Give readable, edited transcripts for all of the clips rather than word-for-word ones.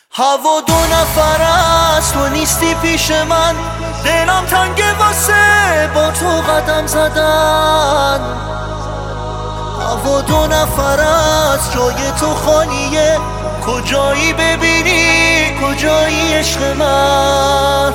هوا دو نفر است، تو نیستی پیش من، دلم تنگه واسه با تو قدم زدن. هوا دو نفر است، جای تو خالیه، کجایی ببینی کجایی عشق من.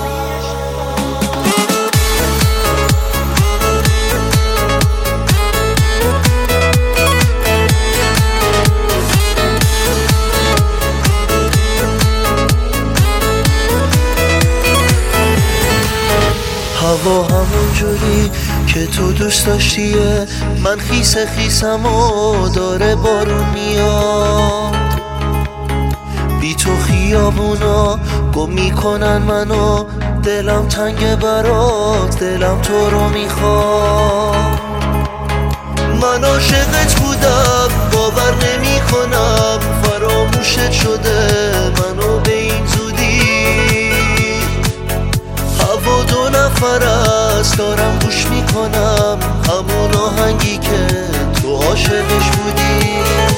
هوا همون جوری که تو دوست داشتیه، من خیس خیسم و داره بارون میاد. بی تو خیابونا گم میکنن منو، دلم تنگ برات، دلم تو رو میخواد. من عاشقت بودم باور نمی کنم، فراموشت شده منو به این زودی. هوا دو نفر است، دارم گوش میکنم همون آهنگی که تو عاشقش بودی.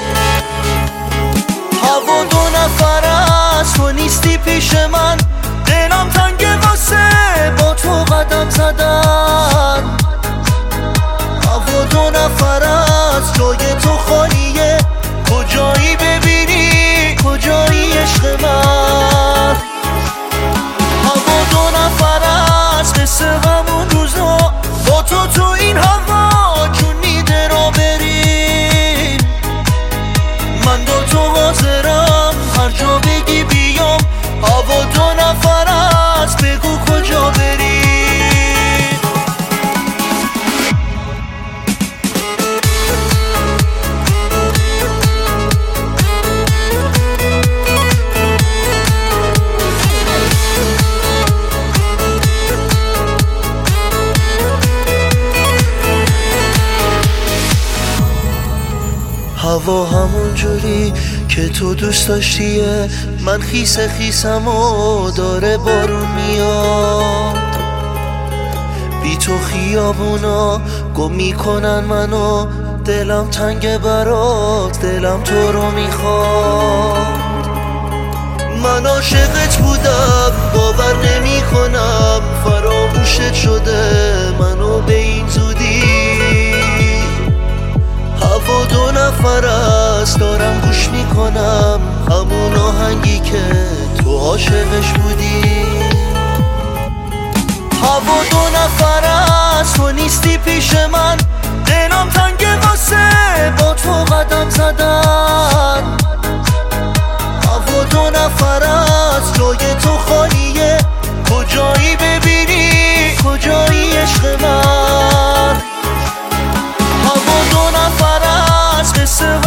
هوا دو نفر است، تو نیستی پیش من، دلم تنگه واسه با تو قدم زدن. هوا دو نفر است، جای تو خالیه، کجایی ببینی کجایی عشق من. هوا دو نفر است، مثل همون روزا با تو این هوا جون میده را بریم. من با تو حاضرم هر جا بگی بیام، هوا دو نفر است، بگو کجا بریم. هوا همون جوری که تو دوست داشتیه، من خیس خیسم و داره بارون میاد. بی تو خیابونا گم میکنن منو، دلم تنگ برات، دلم تو رو میخواد. من عاشقت بودم باور نمی کنم، فراموشت شده منو به این زودی. هوا دو نفر است، دارم گوش میکنم همون آهنگی که تو عاشقش بودی. هوا دو نفر است، تو نیستی پیش من، دلم تنگه واسه با تو قدم زدن. هوا دو نفر است، جای تو خالیه، کجایی ببینی کجایی عشق من. هوا دو نفر است، مثل